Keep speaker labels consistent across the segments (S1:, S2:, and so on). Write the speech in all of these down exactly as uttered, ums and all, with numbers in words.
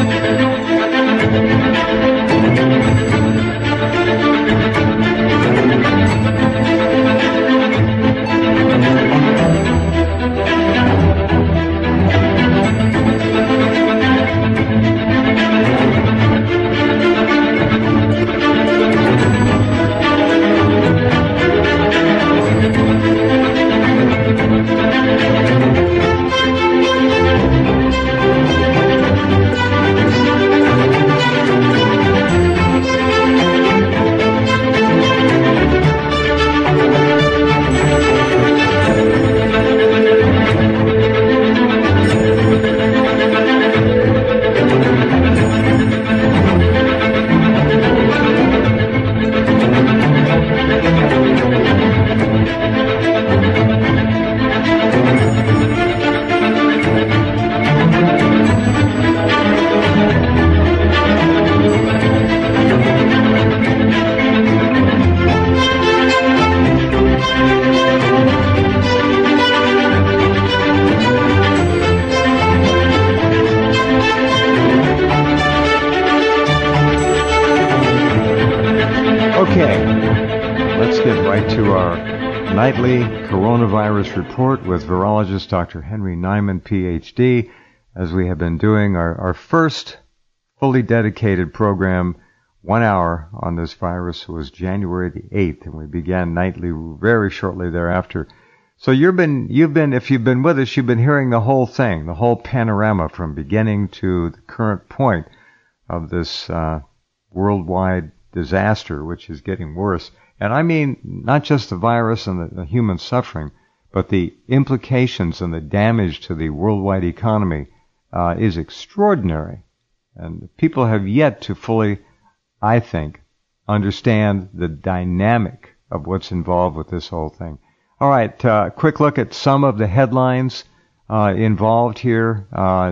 S1: Nightly coronavirus report with virologist Doctor Henry Neiman, P H D, as we have been doing our, our first fully dedicated program. One hour on this virus was January the eighth, and we began nightly very shortly thereafter. So you've been, you've been, if you've been with us, you've been hearing the whole thing, the whole panorama from beginning to the current point of this uh, worldwide disaster, which is getting worse. And I mean not just the virus and the, the human suffering, but the implications and the damage to the worldwide economy uh, is extraordinary. And people have yet to fully, I think, understand the dynamic of what's involved with this whole thing. All right, uh, quick look at some of the headlines uh, involved here. Uh,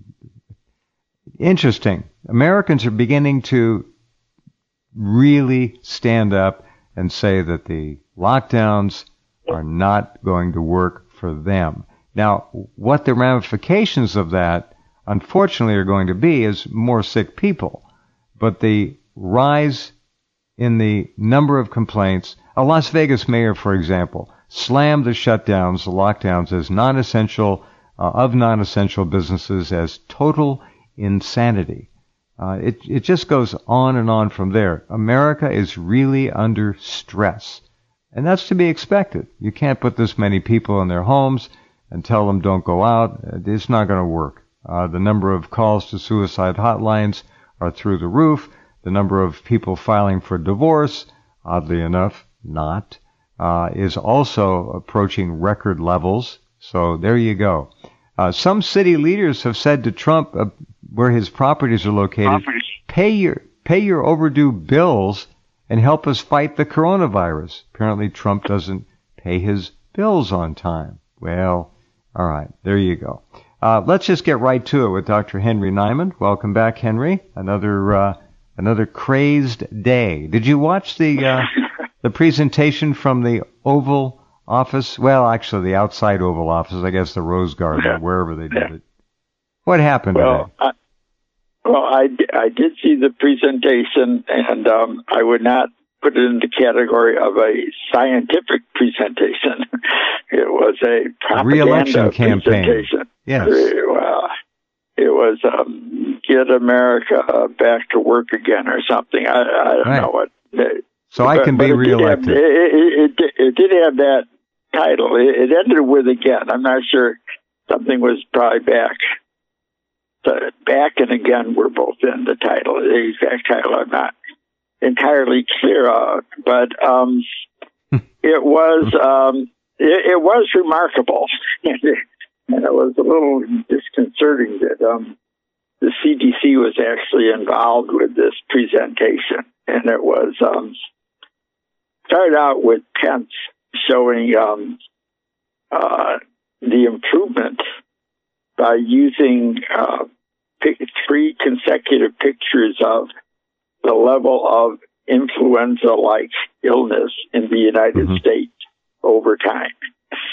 S1: interesting. Americans are beginning to really stand up and say that the lockdowns are not going to work for them. Now, what the ramifications of that, unfortunately, are going to be is more sick people. But the rise in the number of complaints, a Las Vegas mayor, for example, slammed the shutdowns, the lockdowns, as non-essential, uh, of non-essential businesses as total insanity. Uh, it, it just goes on and on from there. America is really under stress. And that's to be expected. You can't put this many people in their homes and tell them don't go out. It's not going to work. Uh, the number of calls to suicide hotlines are through the roof. The number of people filing for divorce, oddly enough, not, uh, is also approaching record levels. So there you go. Uh, some city leaders have said to Trump, uh, where his properties are located, properties. pay your pay your overdue bills and help us fight the coronavirus. Apparently Trump doesn't pay his bills on time. Well, all right, there you go. Uh, let's just get right to it with Doctor Henry Neiman. Welcome back, Henry. Another uh, another crazed day. Did you watch the uh, the presentation from the Oval Office? Well, actually, the outside Oval Office, I guess the Rose Garden, or wherever they did it. What happened
S2: well,
S1: today?
S2: I, well, I, I did see the presentation, and um, I would not put it in the category of a scientific presentation. It was a propaganda
S1: re-election campaign.
S2: Presentation.
S1: Yes.
S2: Well, it was um, get America back to work again or something. I, I don't
S1: right.
S2: know what. It,
S1: so I can
S2: but,
S1: be
S2: but
S1: re-elected.
S2: It, it, it, it did have that title. It, it ended with again. I'm not sure. Something was probably back. The back and again were both in the title. The exact title I'm not entirely clear of, but um, it was um, it, it was remarkable, and it was a little disconcerting that um, the C D C was actually involved with this presentation, and it was um, started out with Pence showing um, uh, the improvement by using uh, pic- three consecutive pictures of the level of influenza-like illness in the United mm-hmm. States over time.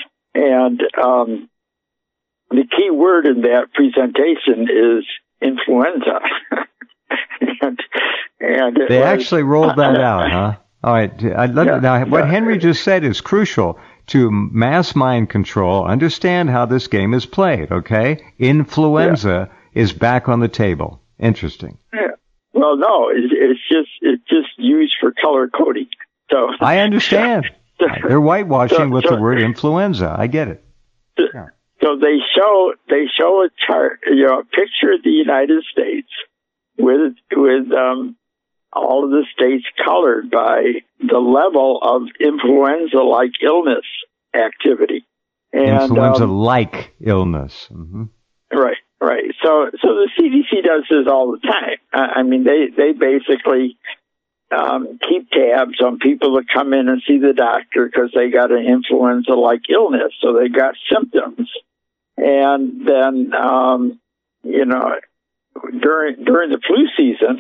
S2: And um, the key word in that presentation is influenza. influenza. and, and
S1: they
S2: was,
S1: actually rolled that out, huh? All right. I love
S2: yeah,
S1: it. Now, what
S2: yeah.
S1: Henry just said is crucial to mass mind control. Understand how this game is played, okay? Influenza yeah. is back on the table. Interesting.
S2: Yeah. Well, no, it, it's just it's just used for color coding. So
S1: I understand.
S2: So,
S1: They're whitewashing
S2: so,
S1: with
S2: so,
S1: the word influenza. I get it.
S2: Yeah. So they show they show a chart, you know, a picture of the United States with with um, all of the states colored by the level of influenza-like illness activity. And,
S1: influenza-like
S2: um,
S1: illness. Mm-hmm.
S2: Right, right. So, so the C D C does this all the time. I mean, they they basically um, keep tabs on people that come in and see the doctor because they got an influenza-like illness, so they got symptoms. And then, um, you know, during during the flu season,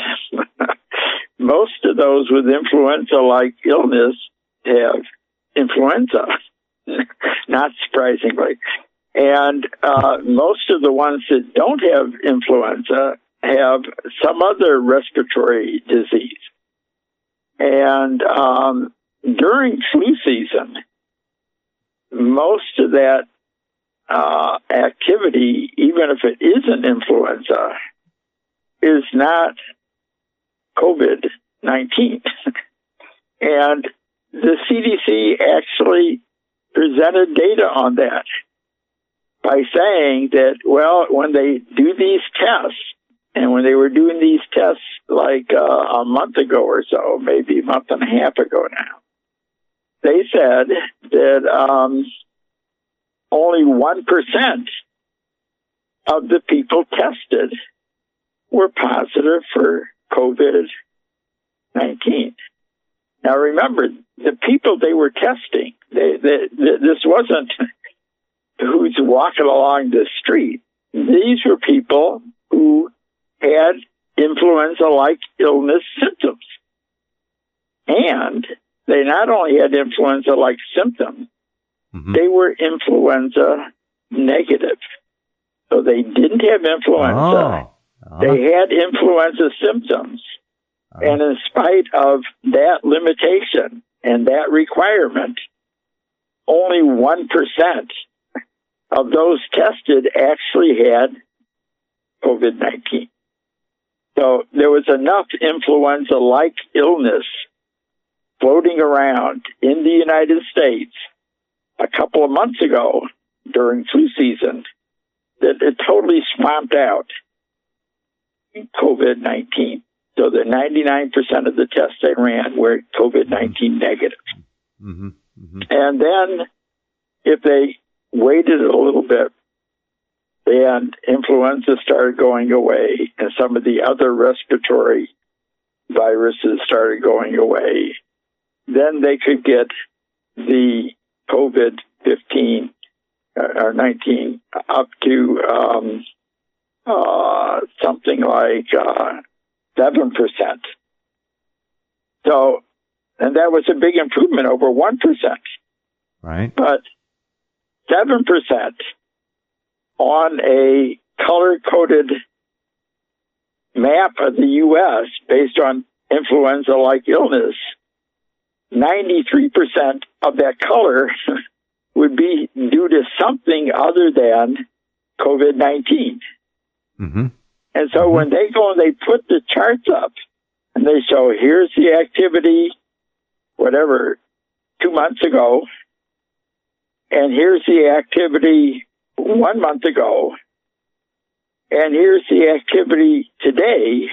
S2: most of those with influenza-like illness have influenza, not surprisingly. And uh, most of the ones that don't have influenza have some other respiratory disease. And um, during flu season, most of that uh, activity, even if it isn't influenza, is not COVID nineteen. And the C D C actually presented data on that by saying that, well, when they do these tests, and when they were doing these tests like uh, a month ago or so, maybe a month and a half ago now, they said that um, only one percent of the people tested were positive for COVID nineteen. Now, remember, the people they were testing, they, they, they, this wasn't who's walking along the street. These were people who had influenza-like illness symptoms. And they not only had influenza-like symptoms, mm-hmm. they were influenza negative. So they didn't have influenza. Oh. Uh-huh. They had influenza symptoms. Uh-huh. And in spite of that limitation and that requirement, only one percent of those tested actually had COVID nineteen. So there was enough influenza-like illness floating around in the United States a couple of months ago during flu season that it totally swamped out COVID nineteen. So the ninety-nine percent of the tests they ran were COVID nineteen negative. Mm-hmm. Mm-hmm. And then if they waited a little bit and influenza started going away and some of the other respiratory viruses started going away, then they could get the COVID fifteen or nineteen up to um, uh, something like uh, seven percent. So, and that was a big improvement over one percent.
S1: Right.
S2: But seven percent on a color-coded map of the U S based on influenza-like illness, ninety-three percent of that color would be due to something other than COVID nineteen. Mm-hmm. And so mm-hmm. when they go and they put the charts up and they show here's the activity, whatever, two months ago, and here's the activity one month ago, and here's the activity today,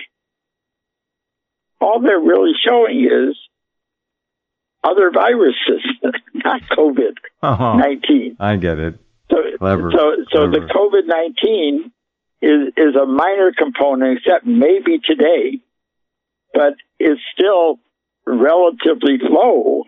S2: all they're really showing is other viruses, not COVID nineteen.
S1: Uh-huh. I get it.
S2: So,
S1: Clever.
S2: so, so
S1: Clever.
S2: the COVID nineteen is is a minor component, except maybe today, but it's still relatively low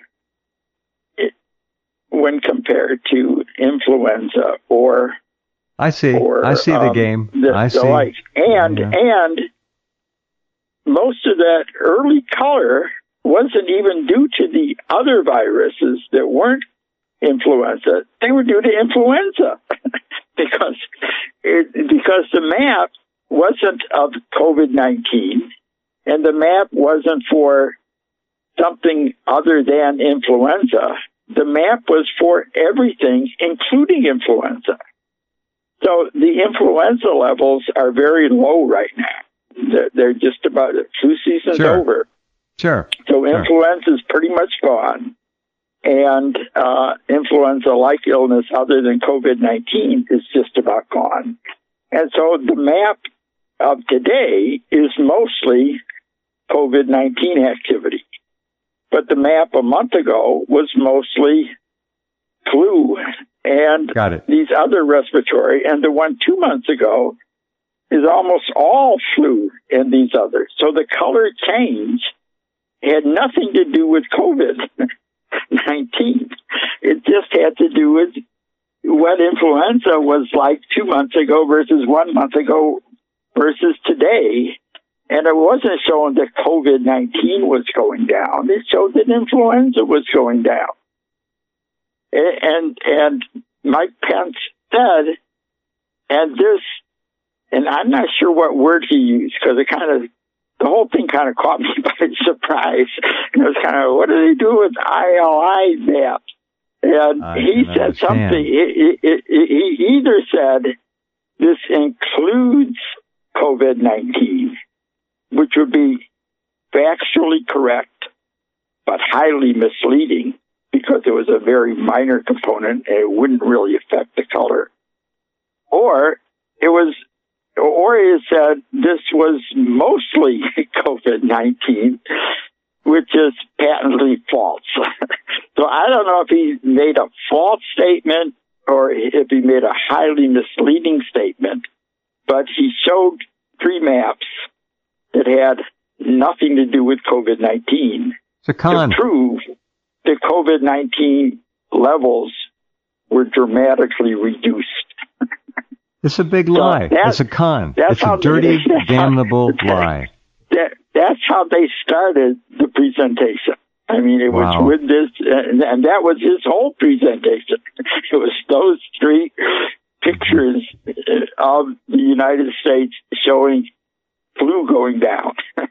S2: when compared to influenza or
S1: I see.
S2: Or,
S1: I see the
S2: um,
S1: game.
S2: The,
S1: I
S2: the
S1: see.
S2: Like. And yeah. and most of that early color wasn't even due to the other viruses that weren't influenza. They were due to influenza because it, because the map wasn't of COVID nineteen, and the map wasn't for something other than influenza. The map was for everything, including influenza. So the influenza levels are very low right now. They're, they're just about, flu season's
S1: sure.
S2: over.
S1: Sure.
S2: So
S1: sure.
S2: influenza is pretty much gone. And uh, influenza-like illness other than COVID nineteen is just about gone. And so the map of today is mostly COVID nineteen activity. But the map a month ago was mostly flu and
S1: Got it.
S2: these other respiratory. And the one two months ago is almost all flu and these others. So the color change had nothing to do with COVID nineteen. It just had to do with what influenza was like two months ago versus one month ago versus today. And it wasn't showing that COVID nineteen was going down. It showed that influenza was going down. And, and Mike Pence said, and this, and I'm not sure what word he used because it kind of, the whole thing kind of caught me by surprise. It was kind of, what do they do with I L I maps? And
S1: I
S2: he said
S1: understand.
S2: something. He, he, he either said this includes COVID nineteen, which would be factually correct, but highly misleading because it was a very minor component and it wouldn't really affect the color. Or it was, or he said this was mostly COVID nineteen, which is patently false. So I don't know if he made a false statement or if he made a highly misleading statement, but he showed three maps that had nothing to do with COVID nineteen
S1: It's a con.
S2: to prove that COVID nineteen levels were dramatically reduced.
S1: It's a big lie.
S2: So that,
S1: it's a con.
S2: That's
S1: It's
S2: how
S1: a dirty,
S2: they,
S1: damnable
S2: how,
S1: lie.
S2: That, that's how they started the presentation. I mean, it was
S1: Wow.
S2: with this, and, and that was his whole presentation. It was those three pictures of the United States showing flu going down.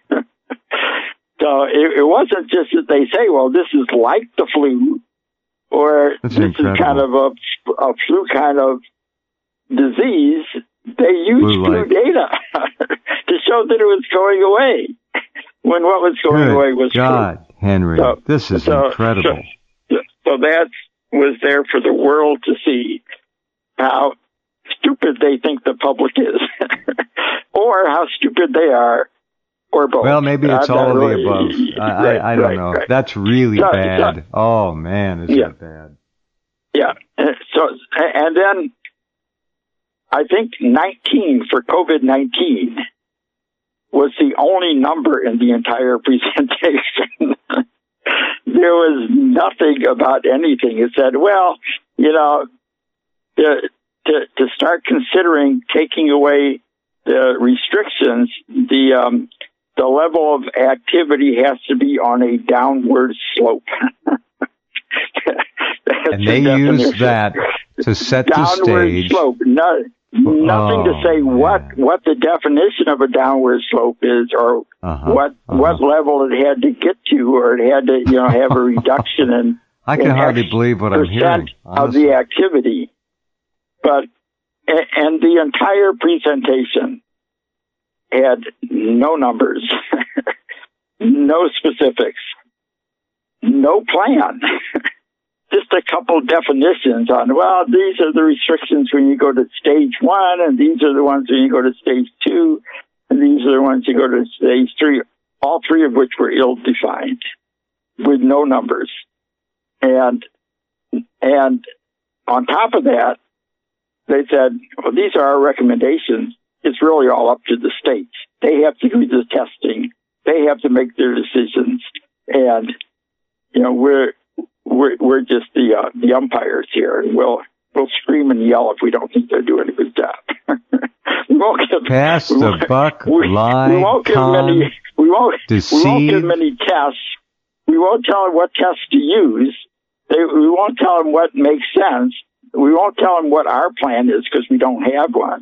S2: So it, it wasn't just that they say, well, this is like the flu, or
S1: That's
S2: this
S1: incredible.
S2: is kind of a, a flu kind of disease. They used flu
S1: Flu-like.
S2: data to show that it was going away, when what was going
S1: Good
S2: away was
S1: God,
S2: flu.
S1: Henry,
S2: So-
S1: this is
S2: so-
S1: incredible.
S2: So, so that was there for the world to see how stupid they think the public is, or how stupid they are, or both.
S1: Well, maybe it's
S2: I'm
S1: all
S2: not
S1: of
S2: really-
S1: the above. I,
S2: right,
S1: I, I don't
S2: right,
S1: know.
S2: right.
S1: That's really
S2: So-
S1: bad.
S2: so-
S1: oh, man, is
S2: Yeah.
S1: that bad.
S2: Yeah. So, and then I think nineteen for COVID nineteen was the only number in the entire presentation. There was nothing about anything. It said, well, you know, to, to, to start considering taking away the restrictions, the, um, the level of activity has to be on a downward slope.
S1: And they use that to set the
S2: downward
S1: stage.
S2: slope. No, nothing to
S1: Oh,
S2: say what,
S1: man.
S2: what the definition of a downward slope is, or
S1: Uh-huh,
S2: what
S1: uh-huh.
S2: what level it had to get to, or it had to you know have a reduction in.
S1: I can
S2: in
S1: hardly
S2: X
S1: believe what I'm hearing.
S2: percent of
S1: honestly.
S2: the activity, but a- and the entire presentation had no numbers, no specifics, no plan. Just a couple definitions on, well, these are the restrictions when you go to stage one, and these are the ones when you go to stage two, and these are the ones you go to stage three, all three of which were ill-defined with no numbers. And, and on top of that, they said, well, these are our recommendations. It's really all up to the states. They have to do the testing. They have to make their decisions. And, you know, we're, We're, we're just the uh, the umpires here, and we'll we'll scream and yell if we don't think they're doing a good job. we won't give,
S1: Pass
S2: we
S1: the
S2: won't-
S1: buck,
S2: we,
S1: lie,
S2: we won't give
S1: con,
S2: many. We won't. We won't give
S1: deceive.
S2: many tests. We won't tell them what tests to use. They, we won't tell them what makes sense. We won't tell them what our plan is because we don't have one.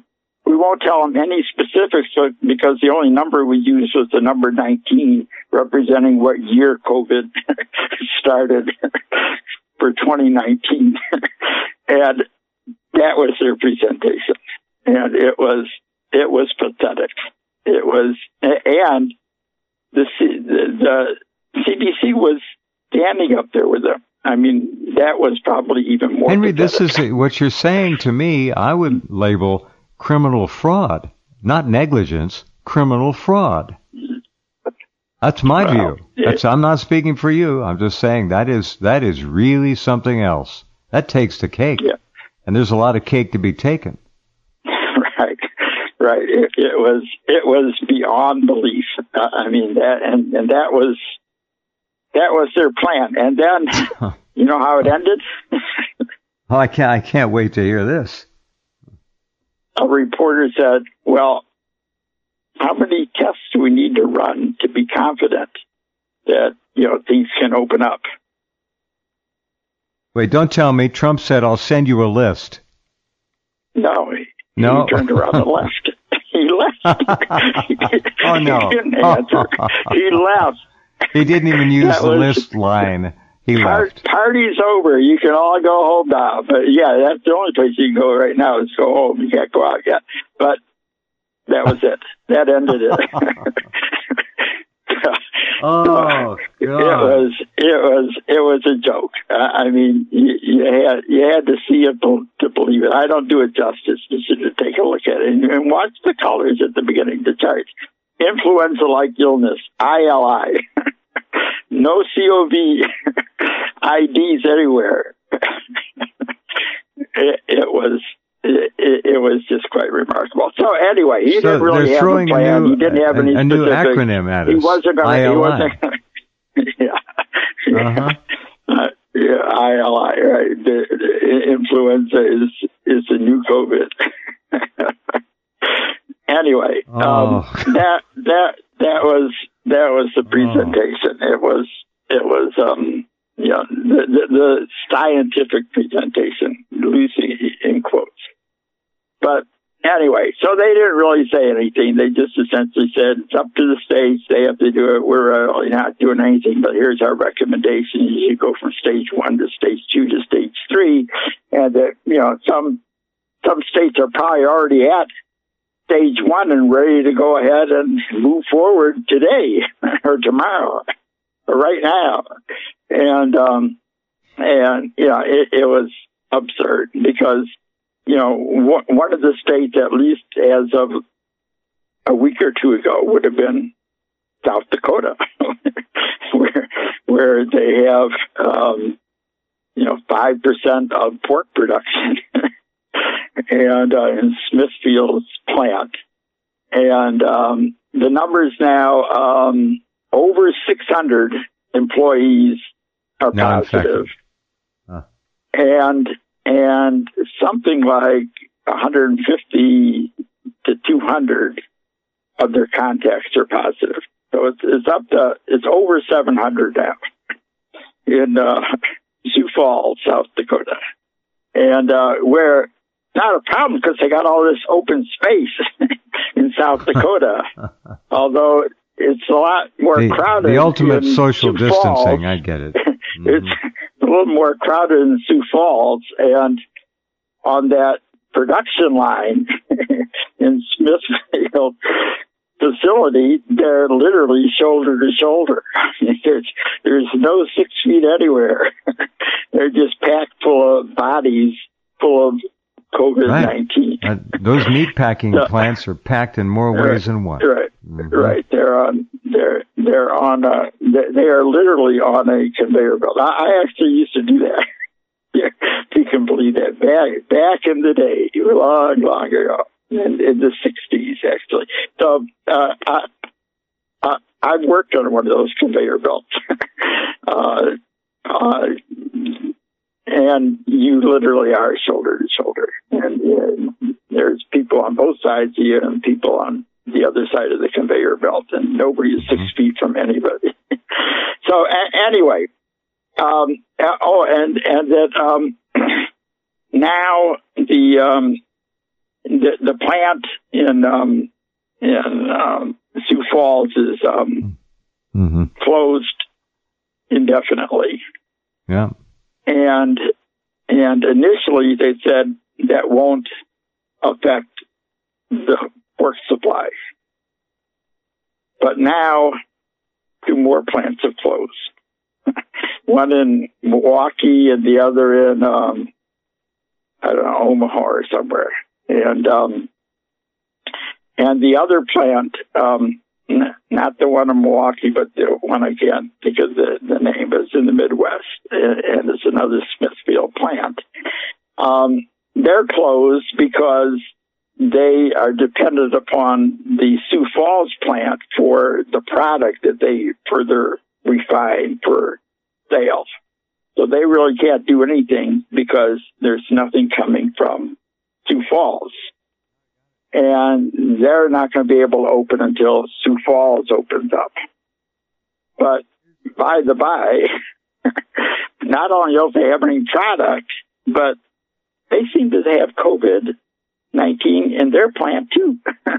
S2: we won't tell them any specifics because the only number we used was the number nineteen, representing what year COVID started for twenty nineteen. And that was their presentation. And it was, it was pathetic. It was, and the, the, the C D C was standing up there with them. I mean, that was probably even more
S1: Henry,
S2: pathetic.
S1: This is what you're saying to me. I would label criminal fraud, not negligence, criminal fraud. That's my
S2: well,
S1: view. That's, I'm not speaking for you. I'm just saying that is that is really something else. That takes the cake.
S2: Yeah.
S1: And there's a lot of cake to be taken.
S2: Right. Right. It, it was it was beyond belief. Uh, I mean that and, and that was that was their plan. And then you know how it ended?
S1: Oh, I can't I can't wait to hear this.
S2: A reporter said, well, how many tests do we need to run to be confident that, you know, things can open up?
S1: Wait, don't tell me. Trump said, I'll send you a list.
S2: No. He,
S1: no?
S2: he turned around and left. He left.
S1: Oh, no.
S2: He didn't answer. He left.
S1: He didn't even use
S2: That
S1: the
S2: was,
S1: list line. He
S2: Part,
S1: left.
S2: Party's over. You can all go home now. But yeah, that's the only place you can go right now is go home. You can't go out yet. But that was it. That ended it.
S1: Oh, God.
S2: It was it was it was a joke. Uh, I mean, you, you had you had to see it to, to believe it. I don't do it justice. You should take a look at it and, and watch the colors at the beginning. The charts: influenza-like illness, I L I. No C O V I Ds anywhere. it, it was it, it was just quite remarkable. So anyway, he
S1: so
S2: didn't really have a plan.
S1: A new,
S2: he didn't have
S1: a,
S2: any
S1: a new
S2: specific,
S1: acronym at us.
S2: He wasn't going to. He wasn't. Gonna, yeah.
S1: Uh-huh.
S2: Uh, yeah, I L I. Right. The, the influenza is is the new COVID. Anyway,
S1: oh.
S2: um, that that that was. That was the presentation. Oh. It was, it was, um, you know, the, the, the scientific presentation, loosely in quotes. But anyway, so they didn't really say anything. They just essentially said, it's up to the states. They have to do it. We're uh, not doing anything, but here's our recommendation. You should go from stage one to stage two to stage three. And that, you know, some, some states are probably already at stage one and ready to go ahead and move forward today or tomorrow or right now. And, um, and, you know, it, it was absurd because, you know, one of the states, at least as of a week or two ago, would have been South Dakota, where, where they have, um, you know, five percent of pork production. and uh, in Smithfield's plant. And um, the numbers now, um, over six hundred employees are positive. Huh. And and something like one hundred fifty to two hundred of their contacts are positive. So it's, it's up to, it's over seven hundred now in uh, Sioux Falls, South Dakota. And uh, where, not a problem because they got all this open space in South Dakota. Although it's a lot more
S1: the,
S2: crowded.
S1: The ultimate
S2: in
S1: social
S2: Sioux
S1: distancing,
S2: Falls.
S1: I get it. Mm-hmm.
S2: It's a little more crowded in Sioux Falls. And on that production line in Smithfield facility, they're literally shoulder to shoulder. There's, there's no six feet anywhere. They're just packed full of bodies, full of COVID nineteen.
S1: Right. Uh, those meat packing
S2: so,
S1: plants are packed in more
S2: right,
S1: ways than one.
S2: Right,
S1: mm-hmm.
S2: right. They're on. They're they're on. A, they are literally on a conveyor belt. I, I actually used to do that. Yeah, you can believe that. Back back in the day, long, long ago, in, in the sixties, actually. So uh, I, I I've worked on one of those conveyor belts. uh, uh, And you literally are shoulder to shoulder. And uh, there's people on both sides of you and people on the other side of the conveyor belt, and nobody is six mm-hmm. feet from anybody. so a- anyway, um, uh, oh, and and that um, now the um, the, the plant in um, in um, Sioux Falls is um,
S1: mm-hmm.
S2: closed indefinitely.
S1: Yeah.
S2: And and initially they said that won't affect the pork supply. But now two more plants have closed. One in Milwaukee and the other in um, I don't know, Omaha or somewhere. And um, and the other plant, um, n- not the one in Milwaukee, but the one again, because the, the name is in the Midwest, and, and it's another Smithfield plant. Um, they're closed because they are dependent upon the Sioux Falls plant for the product that they further refine for sale. So they really can't do anything because there's nothing coming from Sioux Falls. And they're not going to be able to open until Sioux Falls opens up. But by the by, not only don't they have any product, but they seem to have COVID nineteen in their plant too.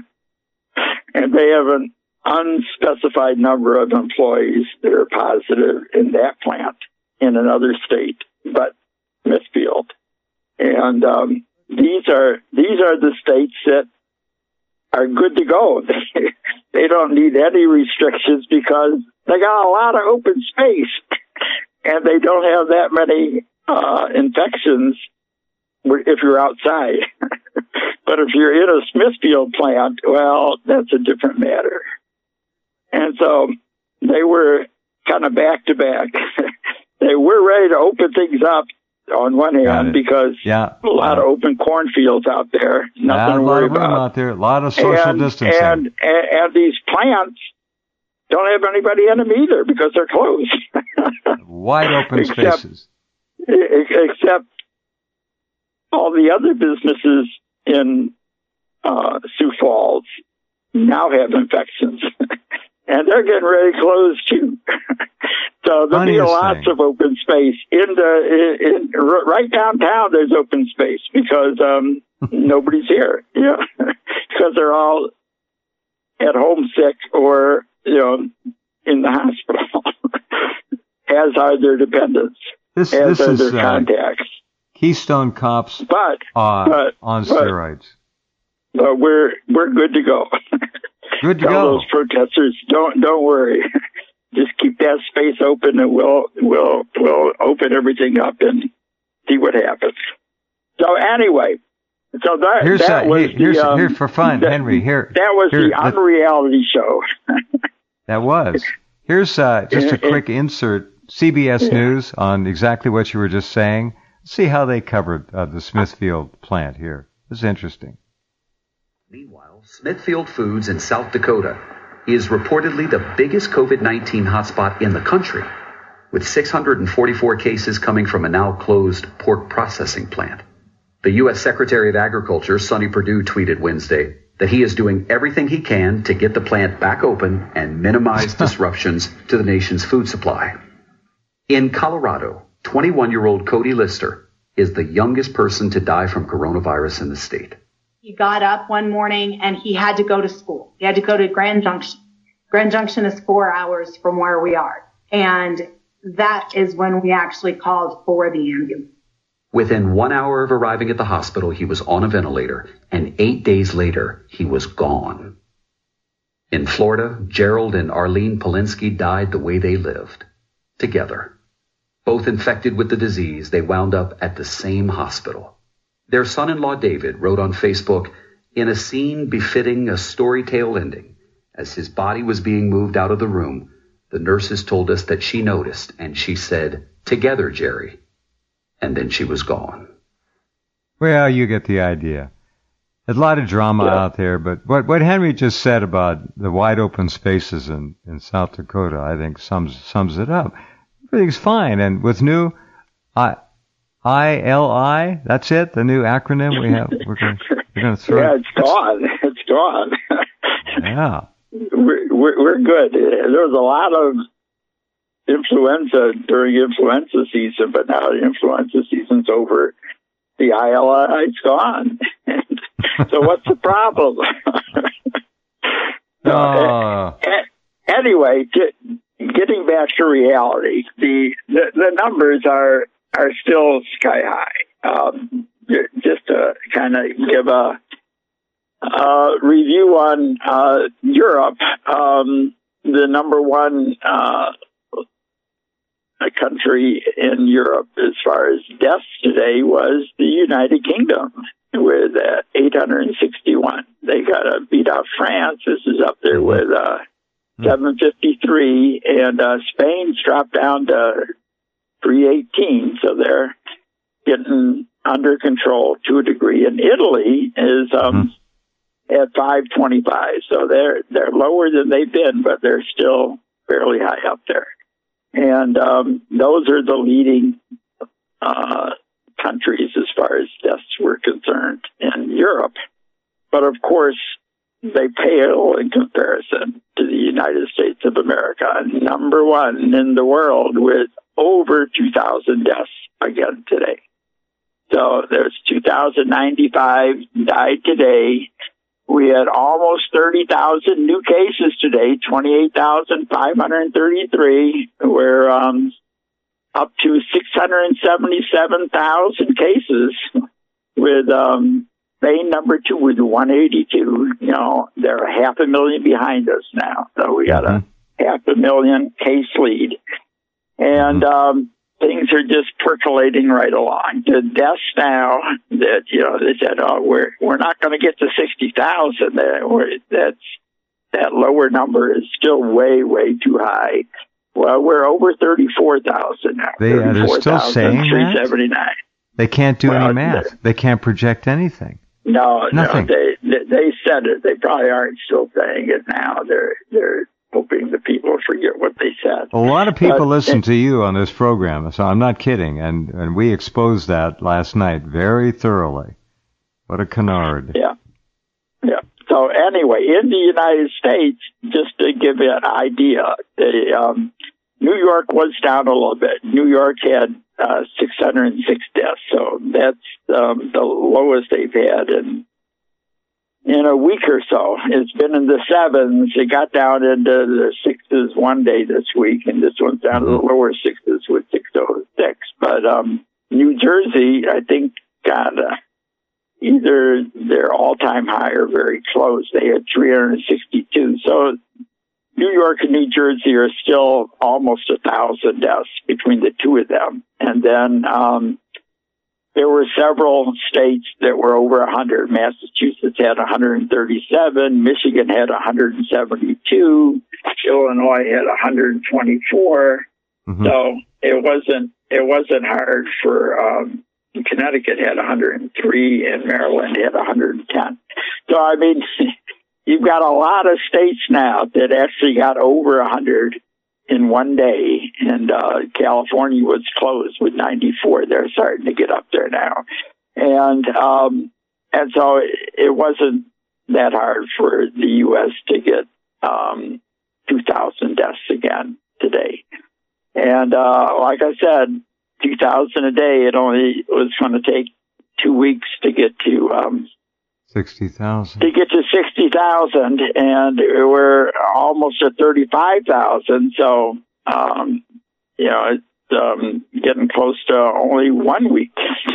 S2: And they have an unspecified number of employees that are positive in that plant in another state, but Smithfield. And um, these are these are the states that are good to go. They, they don't need any restrictions because they got a lot of open space, and they don't have that many uh, infections if you're outside. But if you're in a Smithfield plant, well, that's a different matter. And so they were kind of back to back. They were ready to open things up on one hand because
S1: yeah.
S2: a lot of open cornfields out there. Nothing
S1: yeah,
S2: to
S1: a lot
S2: worry
S1: of room
S2: about.
S1: out there. A lot of social
S2: and,
S1: distancing.
S2: And, and, and these plants don't have anybody in them either because they're closed.
S1: Wide open
S2: except,
S1: spaces.
S2: Except all the other businesses in uh, Sioux Falls now have infections. And they're getting ready to close too. So there'll be lots of open space in the in, in, right downtown. There's open space because um, nobody's here. Yeah, because they're all at home sick or you know in the hospital, as are their dependents,
S1: this,
S2: as
S1: this
S2: are
S1: is,
S2: their
S1: uh,
S2: contacts.
S1: Keystone Cops,
S2: but,
S1: uh,
S2: but
S1: on
S2: but,
S1: steroids.
S2: But we're we're good to go.
S1: Good to
S2: Tell
S1: go.
S2: those protesters, don't don't worry. Just keep that space open, and we'll we'll we'll open everything up and see what happens. So anyway, so that
S1: here's
S2: that
S1: a,
S2: was
S1: hey, here's,
S2: the um,
S1: here for fun,
S2: that,
S1: Henry. Here
S2: that was
S1: here,
S2: the unreality show.
S1: That was. Here's uh, just a quick insert. C B S
S2: yeah.
S1: News on exactly what you were just saying. See how they covered uh, the Smithfield plant here. This is interesting.
S3: Meanwhile, Smithfield Foods in South Dakota is reportedly the biggest COVID nineteen hotspot in the country, with six hundred forty-four cases coming from a now closed pork processing plant. The U S Secretary of Agriculture, Sonny Perdue, tweeted Wednesday that he is doing everything he can to get the plant back open and minimize disruptions to the nation's food supply. In Colorado, twenty-one-year-old Cody Lister is the youngest person to die from coronavirus in the state.
S4: He got up one morning and he had to go to school. He had to go to Grand Junction. Grand Junction is four hours from where we are. And that is when we actually called for the ambulance.
S3: Within one hour of arriving at the hospital, he was on a ventilator, and eight days later, he was gone. In Florida, Gerald and Arlene Polinsky died the way they lived, together. Both infected with the disease, they wound up at the same hospital. Their son-in-law, David, wrote on Facebook, in a scene befitting a story tale ending, as his body was being moved out of the room, the nurses told us that she noticed, and she said, "Together, Jerry." And then she was gone.
S1: Well, you get the idea. There's a lot of drama yeah. out there, but what, what Henry just said about the wide open spaces in, in South Dakota, I think sums sums it up. Everything's fine, and with new... I. I L I, that's it, the new acronym we have. We're going we're going to throw.
S2: Yeah, it's gone. It's gone.
S1: Yeah,
S2: we're, we're we're good. There was a lot of influenza during influenza season, but now the influenza season's over. The I L I is gone. And So what's the problem? so,
S1: oh.
S2: a- anyway, get, getting back to reality, the, the the numbers are are still sky high. Um, just to kind of give a, a review on uh, Europe, um, the number one uh, country in Europe as far as deaths today was the United Kingdom with uh, eight hundred sixty-one. They got to beat out France. This is up there with uh, seven fifty-three, and uh, Spain's dropped down to three eighteen, so they're getting under control to a degree. And Italy is um, mm-hmm. at five twenty-five, so they're they're lower than they've been, but they're still fairly high up there. And um, those are the leading uh, countries as far as deaths were concerned in Europe. But of course, they pale in comparison to the United States of America, number one in the world with over two thousand deaths again today. So there's two thousand ninety-five died today. We had almost thirty thousand new cases today, twenty-eight thousand five hundred thirty-three. We're um, up to six hundred seventy-seven thousand cases with um, Spain number two with one eighty-two. You know, they're half a million behind us now. So we got a half a million case lead. And um, things are just percolating right along. The deaths now that, you know, they said, oh, we're we're not going to get to sixty thousand. That's, that lower number is still way, way too high. Well, we're over thirty-four thousand now.
S1: They, uh, they're still saying
S2: three seventy-nine.
S1: They can't do
S2: well,
S1: any math. They can't project anything.
S2: No,
S1: Nothing.
S2: no, they, they they said it. They probably aren't still saying it now. They're they're hoping the people forget what they said.
S1: A lot of people
S2: but,
S1: listen to you on this program, so I'm not kidding. And, and we exposed that last night very thoroughly. What a canard.
S2: Yeah. Yeah. So anyway, in the United States, just to give you an idea, the, um, New York was down a little bit. New York had uh, six hundred six deaths, so that's um, the lowest they've had in in a week or so. It's been in the sevens. It got down into the sixes one day this week, and this one's down to the lower sixes with six oh six. But um, New Jersey, I think, got uh, either their all-time high or very close. They had three hundred sixty-two. So New York and New Jersey are still almost a thousand deaths between the two of them. And then um, there were several states that were over one hundred. Massachusetts had one hundred thirty-seven. Michigan had one hundred seventy-two. Illinois had one hundred twenty-four. Mm-hmm. So it wasn't it wasn't hard for um, Connecticut had one hundred three, and Maryland had one hundred ten. So I mean, you've got a lot of states now that actually got over one hundred in one day, and uh, California was closed with ninety-four. They're starting to get up there now, and um, and so it, it wasn't that hard for the U S to get um, two thousand deaths again today. And uh, like I said, two thousand a day. It only was going to take two weeks to get to um,
S1: sixty thousand.
S2: To get to sixty thousand, and we're almost at thirty-five thousand. So, um, you know, it's um, getting close to only one week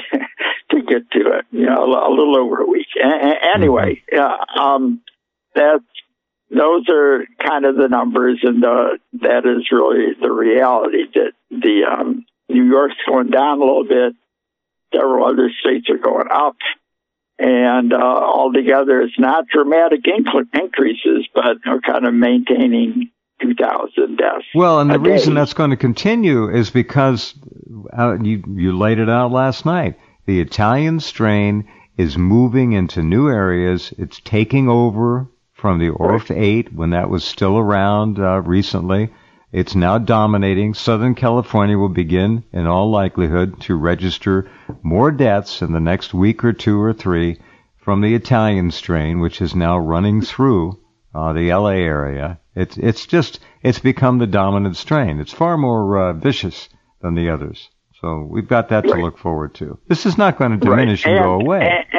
S2: to get to it. You know, a little over a week. A- anyway, mm-hmm. uh, um, that's those are kind of the numbers, and the, that is really the reality. That the um, New York's going down a little bit. Several other states are going up. And uh, altogether, it's not dramatic inc- increases, but are kind of maintaining two thousand deaths.
S1: Well, and the
S2: day.
S1: reason that's going to continue is because uh, you, you laid it out last night. The Italian strain is moving into new areas. It's taking over from the O R F eight when that was still around uh, recently. It's now dominating. Southern California will begin, in all likelihood, to register more deaths in the next week or two or three from the Italian strain, which is now running through uh, the L A area. It's it's just it's become the dominant strain. It's far more uh, vicious than the others. So we've got that right. to look forward to. This is not going to diminish
S2: right.
S1: and,
S2: and
S1: go away.
S2: And, and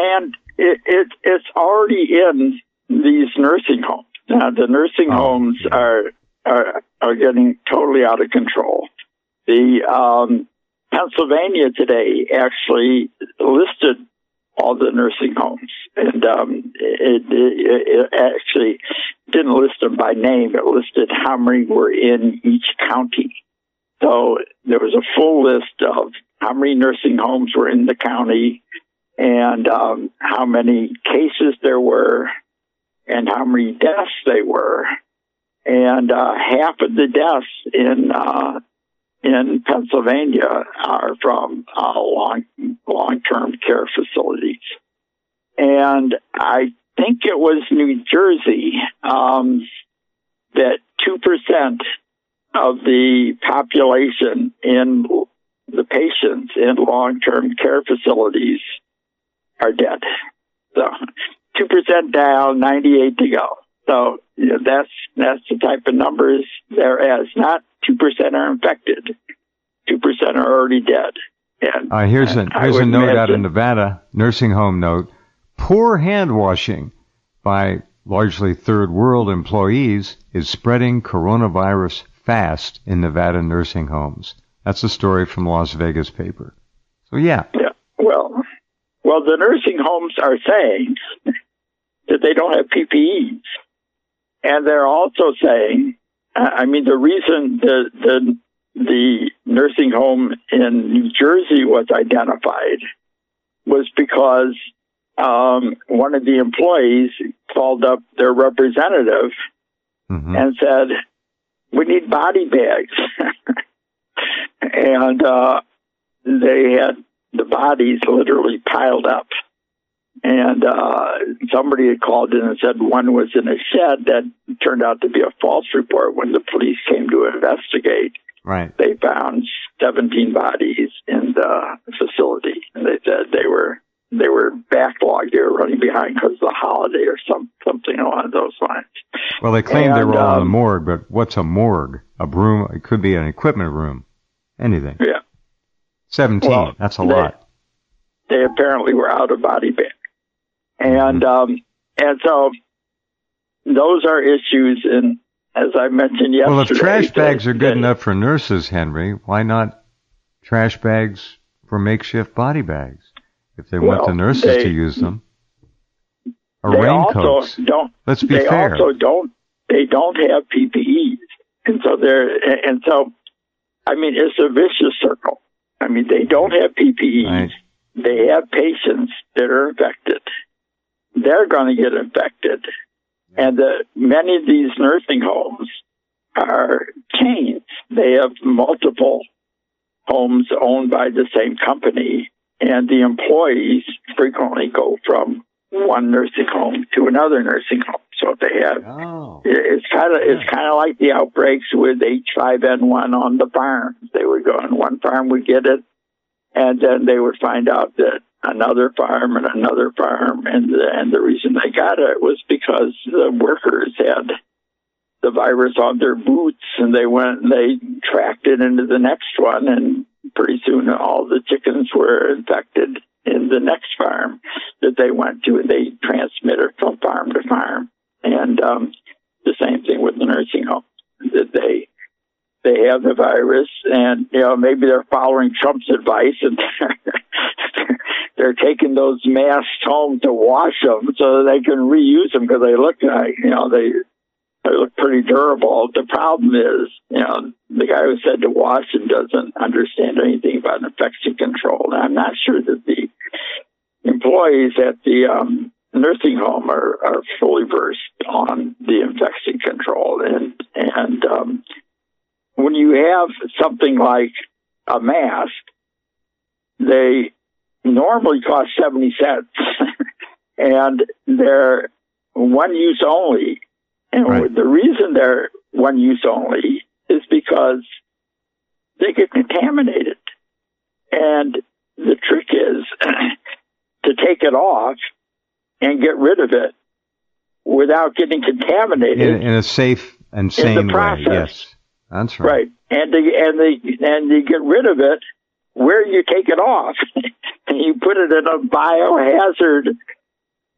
S2: it, it it's already in these nursing homes. Now, the nursing oh, homes yeah. are, are are getting totally out of control. The um, Pennsylvania today actually listed all the nursing homes, and um, it, it, it actually didn't list them by name. It listed how many were in each county. So there was a full list of how many nursing homes were in the county, and um, how many cases there were, and how many deaths they were. And uh, half of the deaths in uh, in Pennsylvania are from uh, long long-term care facilities. And I think it was New Jersey um, that two percent of the population in the patients in long-term care facilities are dead. So two percent down, ninety-eight to go. So you know, that's that's the type of numbers there is. Not two percent are infected. two percent are already dead. And
S1: uh, here's a, here's a note out of Nevada, nursing home note. Poor hand washing by largely third world employees is spreading coronavirus fast in Nevada nursing homes. That's a story from Las Vegas paper. So yeah.
S2: Yeah. Well, well, the nursing homes are saying that they don't have P P Es. And they're also saying, I mean, the reason the, the, the nursing home in New Jersey was identified was because um, one of the employees called up their representative mm-hmm. and said, we need body bags. and uh, they had the bodies literally piled up. And uh, somebody had called in and said one was in a shed. That turned out to be a false report. When the police came to investigate,
S1: right,
S2: they found seventeen bodies in the facility. And they said they were they were backlogged. They were running behind because of the holiday or some something along those lines.
S1: Well, they claimed
S2: and,
S1: they were all
S2: um,
S1: in the morgue, but what's a morgue? A room? It could be an equipment room. Anything.
S2: Yeah.
S1: seventeen.
S2: Well,
S1: that's a
S2: they,
S1: lot.
S2: They apparently were out of body bags. And um, and so those are issues, and as I mentioned yesterday.
S1: Well, if trash bags
S2: that,
S1: are good
S2: that,
S1: enough for nurses, Henry, why not trash bags for makeshift body bags? If they
S2: well,
S1: want the nurses
S2: they,
S1: to use them, or
S2: they
S1: raincoats.
S2: Also don't,
S1: Let's be
S2: they
S1: fair.
S2: They also don't. They don't have P P Es, and so they're and so. I mean, it's a vicious circle. I mean, they don't have P P Es.
S1: Right.
S2: They have patients that are infected. They're going to get infected. And the, many of these nursing homes are chains. They have multiple homes owned by the same company, and the employees frequently go from one nursing home to another nursing home. So they have,
S1: oh.
S2: it's kind of, it's kind of like the outbreaks with H five N one on the farms. They would go on one farm would get it, and then they would find out that another farm and another farm, and the, and the reason they got it was because the workers had the virus on their boots, and they went and they tracked it into the next one, and pretty soon all the chickens were infected in the next farm that they went to, and they transmitted from farm to farm. And um, the same thing with the nursing home, that they they have the virus, and you know maybe they're following Trump's advice, and they're taking those masks home to wash them so that they can reuse them because they look like you know they they look pretty durable. The problem is, you know, the guy who said to wash them doesn't understand anything about infection control. And I'm not sure that the employees at the um, nursing home are, are fully versed on the infection control. And and um, when you have something like a mask, they normally cost seventy cents, and they're one use only. And right. the reason they're one use only is because they get contaminated. And the trick is to take it off and get rid of it without getting contaminated.
S1: In, in a safe and sane way, yes. That's right.
S2: Right. And they, and they, and they get rid of it where you take it off. And you put it in a biohazard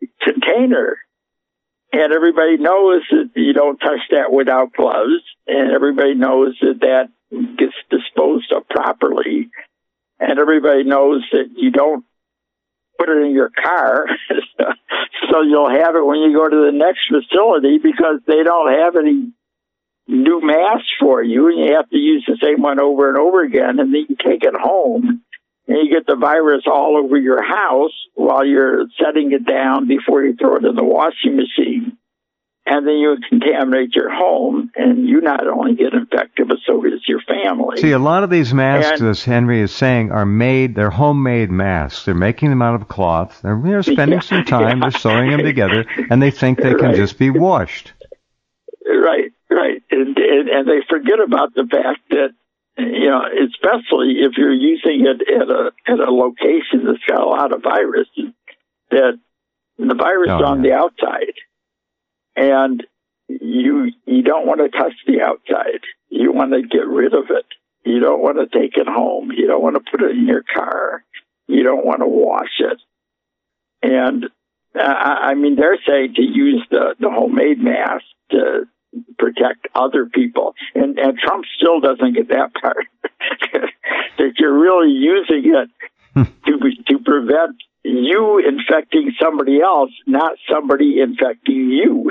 S2: container. And everybody knows that you don't touch that without gloves, and everybody knows that that gets disposed of properly, and everybody knows that you don't put it in your car, so you'll have it when you go to the next facility because they don't have any new masks for you, and you have to use the same one over and over again, and then you take it home, and you get the virus all over your house while you're setting it down before you throw it in the washing machine. And then you contaminate your home, and you not only get infected, but so does your family.
S1: See, a lot of these masks,
S2: and,
S1: as Henry is saying, are made, they're homemade masks. They're making them out of cloth. They're, they're spending yeah, some time, yeah. They're sewing them together, and they think they can
S2: right.
S1: just be washed.
S2: Right, right. And, and, and they forget about the fact that, you know, especially if you're using it at a at a location that's got a lot of viruses, that the virus
S1: oh,
S2: is on
S1: yeah.
S2: the outside. And you you don't want to touch the outside. You want to get rid of it. You don't want to take it home. You don't want to put it in your car. You don't want to wash it. And, uh, I mean, they're saying to use the, the homemade mask to protect other people. And, and Trump still doesn't get that part. That you're really using it to to prevent you infecting somebody else, not somebody infecting you.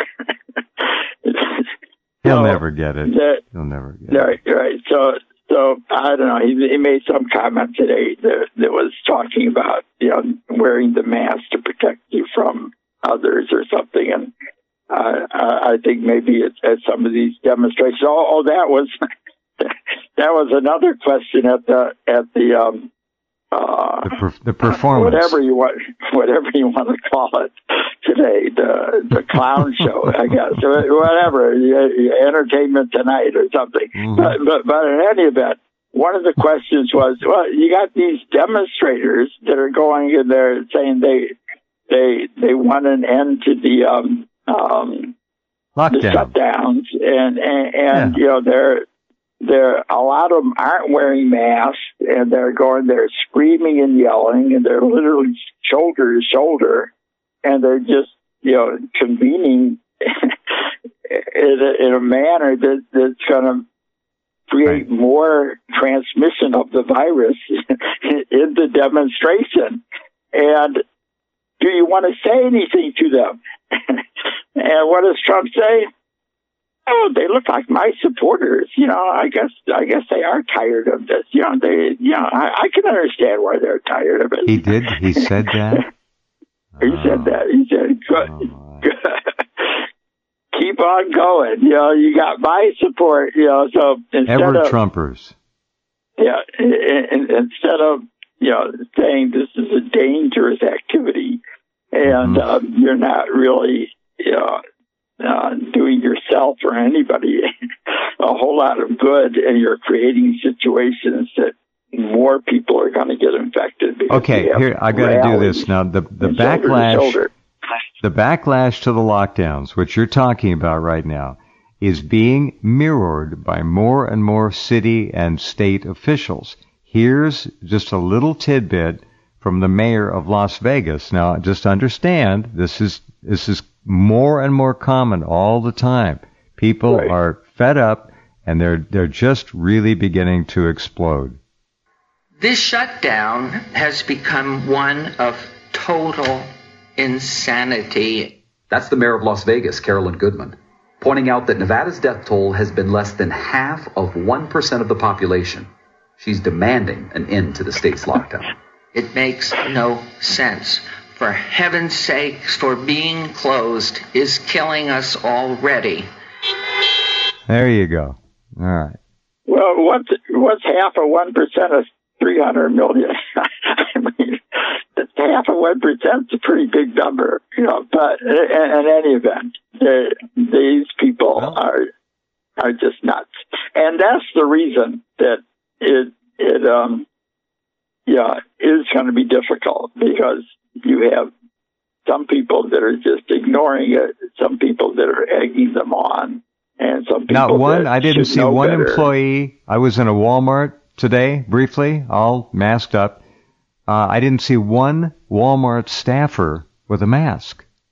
S1: He'll
S2: so
S1: never get it.
S2: That,
S1: He'll never get
S2: right,
S1: it.
S2: Right. So, so I don't know. He, he made some comment today that, that was talking about, you know, wearing the mask to protect you from others or something. And uh, I think maybe it's at some of these demonstrations. Oh, oh that was that was another question at the at the. Um, Uh,
S1: the, per, the performance,
S2: whatever you want, whatever you want to call it today, the the clown show, I guess, or whatever, entertainment tonight or something. Mm-hmm. But, but but in any event, one of the questions was, well, you got these demonstrators that are going in there saying they they they want an end to the um um
S1: Lockdown.
S2: the shutdowns, and and, and
S1: yeah.
S2: you know they're. There, a lot of them aren't wearing masks, and they're going there screaming and yelling, and they're literally shoulder to shoulder, and they're just, you know, convening in, a, in a manner that, that's going to create
S1: right. more
S2: transmission of the virus in the demonstration. And do you want to say anything to them? And what does Trump say? Oh, they look like my supporters. You know, I guess I guess they are tired of this. You know, they. You know, I, I can understand why they're tired of it.
S1: He did. He said that.
S2: he
S1: oh. said
S2: that. He said, good,
S1: oh,
S2: good. Keep on going. You know, you got my support. You know, so instead
S1: Ever
S2: of
S1: Trumpers.
S2: Yeah, in, instead of you know saying this is a dangerous activity, and mm-hmm. um, you're not really you know. Uh, doing yourself or anybody a whole lot of good, and you're creating situations that more people are going to get infected.
S1: Okay, here I got to do this now. The the backlash, shoulder shoulder. the backlash to the lockdowns, which you're talking about right now, is being mirrored by more and more city and state officials. Here's just a little tidbit from the mayor of Las Vegas. Now, just understand this is this is. more and more common all the time. People right. are fed up, and they're they're just really beginning to explode.
S5: This shutdown has become one of total insanity.
S3: That's the mayor of Las Vegas, Carolyn Goodman, pointing out that Nevada's death toll has been less than half of one percent of the population. She's demanding an end to the state's lockdown.
S5: It makes no sense. For heaven's sakes, for being closed is killing us already.
S1: There you go. All right.
S2: Well, what's what's half of one percent of three hundred million? I mean, half of one percent is a pretty big number, you know. But in, in any event, these people well. are are just nuts, and that's the reason that it it um yeah is going to be difficult, because you have some people that are just ignoring it, some people that are egging them on, and some people
S1: Not one,
S2: that
S1: I didn't see one
S2: better.
S1: employee. I was in a Walmart today, briefly, all masked up. Uh, I didn't see one Walmart staffer with a mask.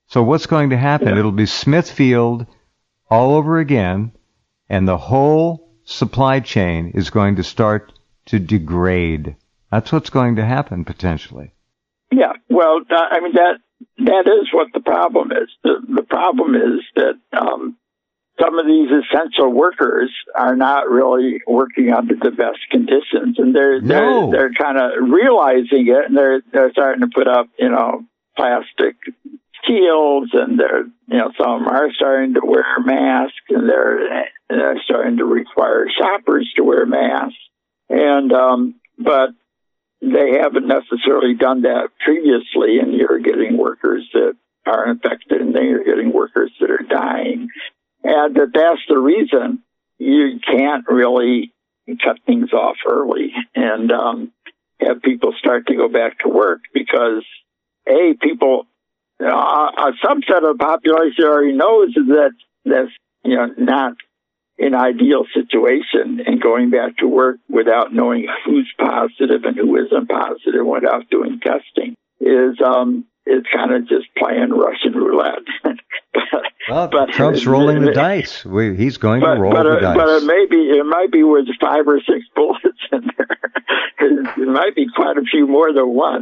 S1: So what's going to happen?
S2: Yeah.
S1: It'll be Smithfield all over again, and the whole supply chain is going to start to degrade. That's what's going to happen potentially.
S2: Yeah, well, I mean, that that is what the problem is. The, the problem is that um, some of these essential workers are not really working under the best conditions, and they're
S1: No.
S2: they're they're kind of realizing it, and they're they're starting to put up, you know, plastic shields, and they're, you know, some of them are starting to wear masks, and they're they're starting to require shoppers to wear masks, and um, but they haven't necessarily done that previously, and you're getting workers that are infected, and then you're getting workers that are dying. And that that's the reason you can't really cut things off early and um, have people start to go back to work because, A, people, you know, a subset of the population already knows that that's, you know, not an ideal situation, and going back to work without knowing who's positive and who isn't positive without doing testing is um is kind of just playing Russian roulette. but,
S1: Well,
S2: but
S1: Trump's rolling the dice. We, he's going
S2: but,
S1: to roll
S2: but,
S1: the
S2: uh,
S1: dice.
S2: But it may be it might be with five or six bullets in there. It might be quite a few more than one.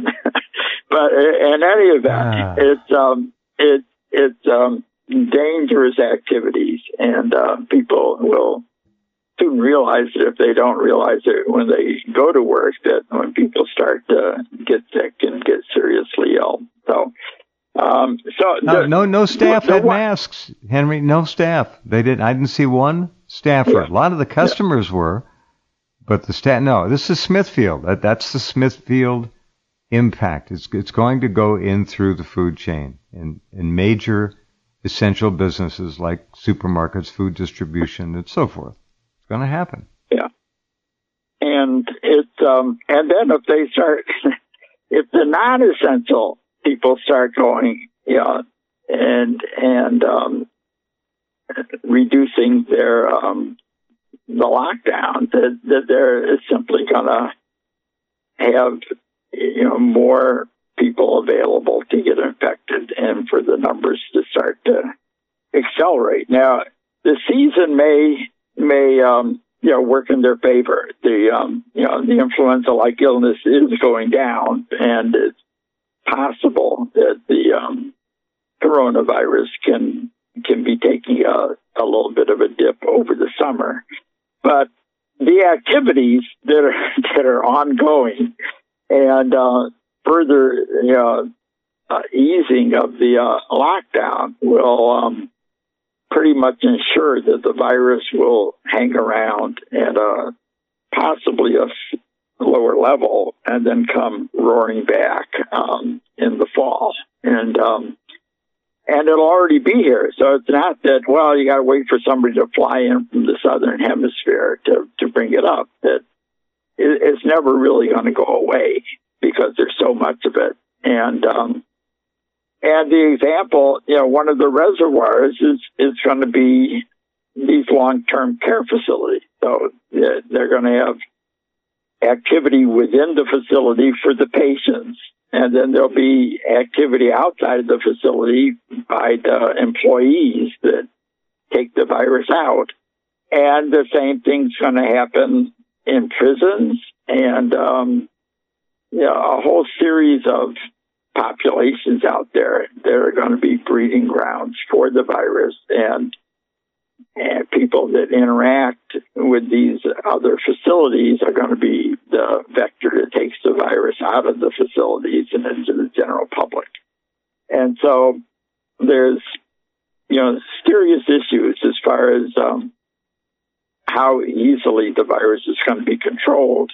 S2: But in any event,
S1: Ah.
S2: it's um it it's um. dangerous activities, and uh, people will soon realize it if they don't realize it when they go to work, that when people start to get sick and get seriously ill. So, um, so
S1: no,
S2: the,
S1: no, no staff
S2: the, the
S1: had
S2: one,
S1: masks, Henry. No staff. They didn't. I didn't see one staffer.
S2: Yeah.
S1: A lot of the customers yeah. were, but the staff. No, this is Smithfield. That, that's the Smithfield impact. It's it's going to go in through the food chain in in major essential businesses like supermarkets, food distribution, and so forth. It's going to happen.
S2: Yeah. And it's, um, and then if they start, if the non-essential people start going, you know, and, and, um, reducing their, um, the lockdown, that, that they're simply going to have, you know, more people available to get infected and for the numbers to start to accelerate. Now, the season may may um, you know work in their favor. The um, you know the influenza-like illness is going down, and it's possible that the um, coronavirus can can be taking a, a little bit of a dip over the summer. But the activities that are that are ongoing and uh, further, you know, uh, easing of the uh, lockdown will um, pretty much ensure that the virus will hang around at a possibly a lower level and then come roaring back um, in the fall. And um, and it'll already be here. So it's not that, well, you got to wait for somebody to fly in from the southern hemisphere to, to bring it up. That it, it's never really going to go away, because there's so much of it. And um, and the example, you know, one of the reservoirs is, is going to be these long-term care facilities. So they're going to have activity within the facility for the patients, and then there'll be activity outside of the facility by the employees that take the virus out. And the same thing's going to happen in prisons and um you know, a whole series of populations out there that are going to be breeding grounds for the virus, and and people that interact with these other facilities are going to be the vector that takes the virus out of the facilities and into the general public. And so there's, you know, serious issues as far as um, how easily the virus is going to be controlled,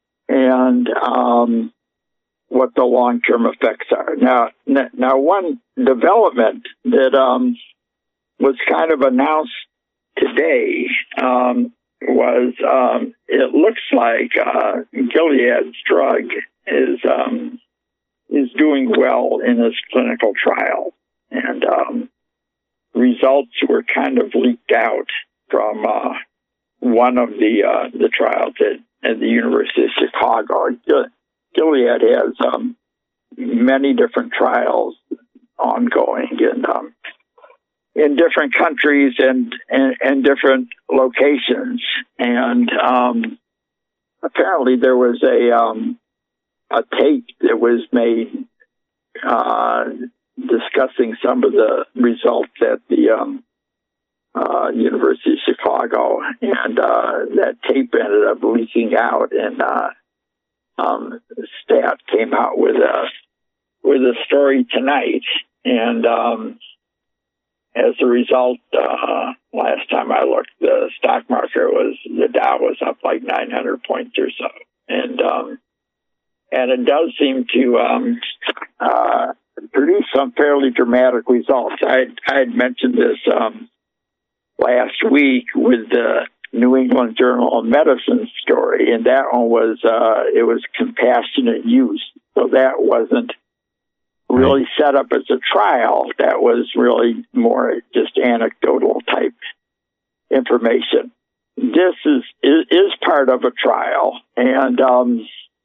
S2: and um, what the long-term effects are. Now, now, one development that um, was kind of announced today um, was um, it looks like uh, Gilead's drug is um, is doing well in its clinical trial, and um, results were kind of leaked out from uh, one of the uh, the trials at at the University of Chicago. Gilead has um, many different trials ongoing and um, in different countries and, and, and different locations. And um, apparently there was a um, a tape that was made uh, discussing some of the results at the um, uh, University of Chicago, and uh, that tape ended up leaking out, and uh, um, Stat came out with a with a story tonight, and um, as a result, uh, last time I looked, the stock market was, the Dow was up like nine hundred points or so, and um, and it does seem to um, uh, produce some fairly dramatic results. I I had mentioned this um, last week with the New England Journal of Medicine story, and that one was uh, it was compassionate use, so that wasn't really set up as a trial. That was really more just anecdotal type information. This is is, is part of a trial, and um,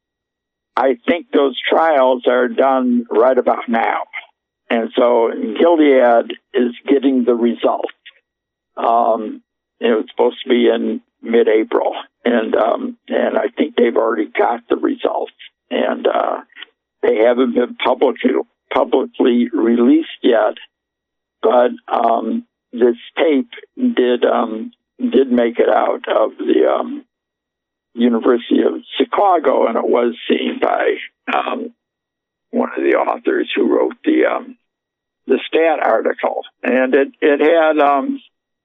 S2: I think those trials are done right about now. And so Gilead is getting the results. Um, it was supposed to be in mid-April, and um, and I think they've already got the results, and uh, they haven't been publicly publicly released yet. But um, this tape did um, did make it out of the um, University of Chicago, and it was seen by um, one of the authors who wrote the um, the Stat article, and it it had um,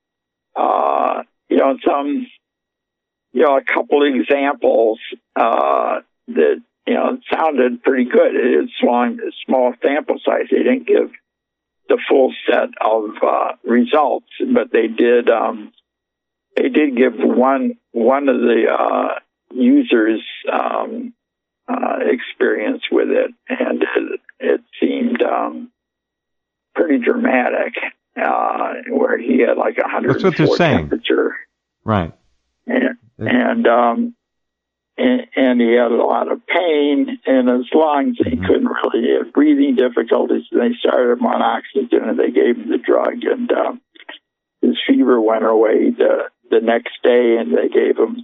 S2: uh, you know some you know a couple of examples uh, that you know sounded pretty good. It is small, small sample size. They didn't give the full set of uh, results, but they did. Um, They did give one one of the uh, users um, uh, experience with it, and it, it seemed um, pretty dramatic. Uh, where he had like a hundred and four temperature,
S1: right?
S2: And and, um, and and he had a lot of pain in his lungs. He mm-hmm. couldn't really he had breathing difficulties. And they started him on oxygen, and they gave him the drug, and um, his fever went away the the next day, and they gave him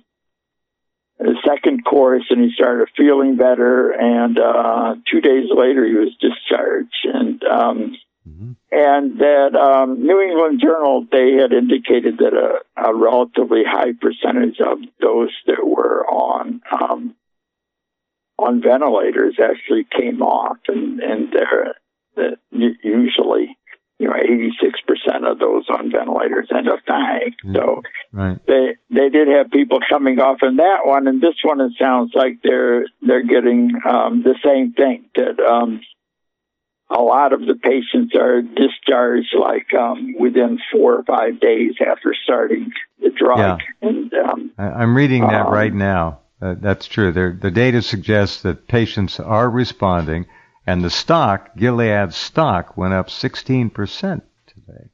S2: the second course, and he started feeling better. And uh, two days later, he was discharged. And um, mm-hmm. and that um, New England Journal, they had indicated that a, a relatively high percentage of those that were on um, on ventilators actually came off, and and they're, they're usually. You know, eighty-six percent of those on ventilators end up dying. So
S1: right.
S2: they they did have people coming off in that one, and this one it sounds like they're they're getting um, the same thing. That um, a lot of the patients are discharged like um, within four or five days after starting the drug.
S1: Yeah.
S2: And um,
S1: I'm reading that
S2: um,
S1: right now. Uh, that's true. They're, the data suggests that patients are responding. And the stock, Gilead's stock, went up sixteen percent today.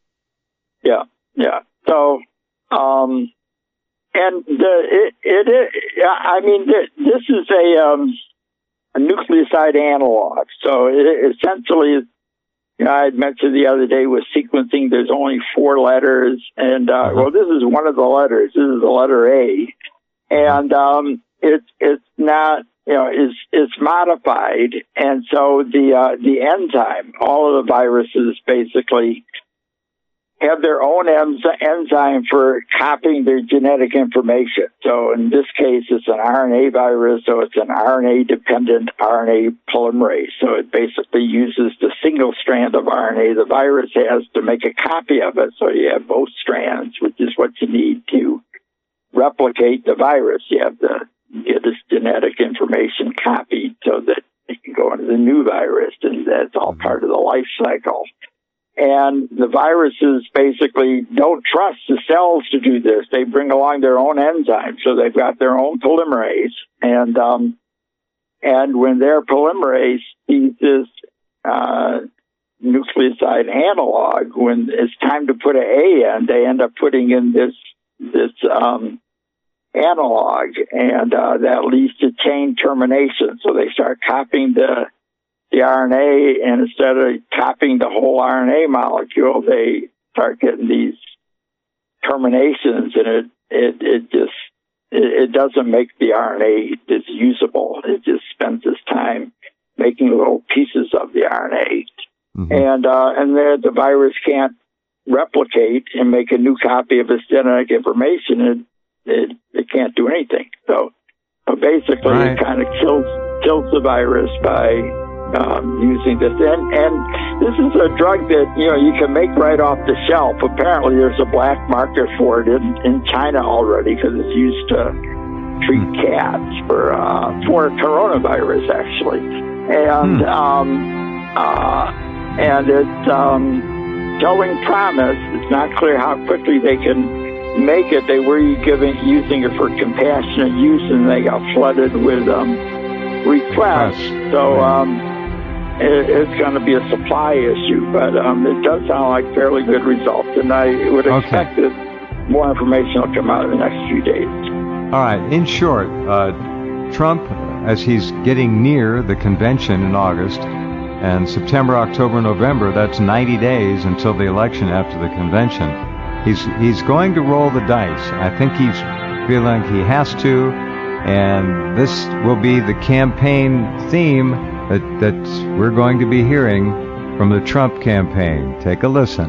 S2: Yeah, yeah. So, um, and the, it, it, it, I mean, this is a, um, a nucleoside analog. So it essentially, you know, I had mentioned the other day with sequencing, there's only four letters. And, uh, uh-huh. well, this is one of the letters. This is the letter A. And, um, it's, it's not, you know, is is modified, and so the uh, the enzyme, all of the viruses basically have their own enz- enzyme for copying their genetic information. So in this case, it's an R N A virus, so it's an R N A-dependent R N A polymerase. So it basically uses the single strand of R N A the virus has to make a copy of it, so you have both strands, which is what you need to replicate the virus. You have to get this genetic information copied so that it can go into the new virus, and that's all part of the life cycle. And the viruses basically don't trust the cells to do this. They bring along their own enzymes, so they've got their own polymerase. And um, and when their polymerase sees this uh, nucleoside analog, when it's time to put an A in, they end up putting in this this um, analog, and uh, that leads to chain termination. So they start copying the the R N A, and instead of copying the whole R N A molecule, they start getting these terminations, and it it, it just it, it doesn't make the R N A just usable. It just spends its time making little pieces of the R N A, mm-hmm. and uh, and the, the virus can't replicate and make a new copy of its genetic information. It it, it can't do anything. So, so basically, right. it kind of kills kills the virus by Um, using this, and and this is a drug that you know you can make right off the shelf. Apparently, there's a black market for it in, in China already because it's used to treat cats for uh, for coronavirus actually, and hmm. um, uh, and it's um, showing promise. It's not clear how quickly they can make it. They were giving using it for compassionate use, and they got flooded with um, requests. So. Um, It's going to be a supply issue, but um, it does sound like fairly good results, and I would expect okay. that more information will come out in the next few days.
S1: All right. In short, uh, Trump, as he's getting near the convention in August, and September, October, November, that's ninety days until the election after the convention, he's he's going to roll the dice. I think he's feeling he has to, and this will be the campaign theme that, that we're going to be hearing from the Trump campaign. Take a listen.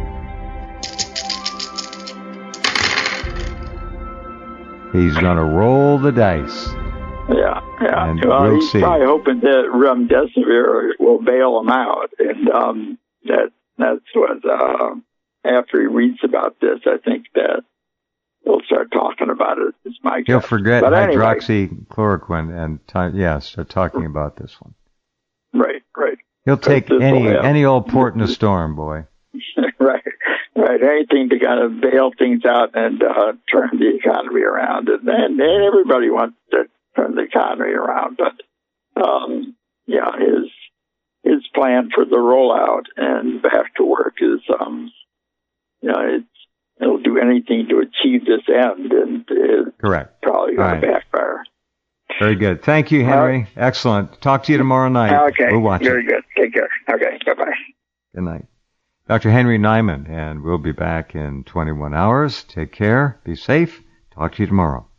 S1: He's going to roll the dice.
S2: Yeah, yeah.
S1: And
S2: well,
S1: we'll
S2: he's
S1: see.
S2: probably hoping that remdesivir will bail him out, and um, that that's what. Uh, after he reads about this, I think that he'll start talking about it. Is my guess.
S1: He'll forget
S2: but
S1: hydroxychloroquine and t- yeah, start talking about this one.
S2: Right, right.
S1: He'll take any any old port in a storm, boy.
S2: right, right. Anything to kind of bail things out and uh, turn the economy around, and then and everybody wants to turn the economy around. But um, yeah, his his plan for the rollout and back to work is, um, you know, it's it'll do anything to achieve this end, and it's
S1: correct.
S2: Probably going right. to backfire.
S1: Very good. Thank you, Henry. Uh, Excellent. Talk to you tomorrow night.
S2: Okay.
S1: We'll watch
S2: Very
S1: it.
S2: good. Take care. Okay. Bye-bye.
S1: Good night. Doctor Henry Nyman, and we'll be back in twenty-one hours. Take care. Be safe. Talk to you tomorrow.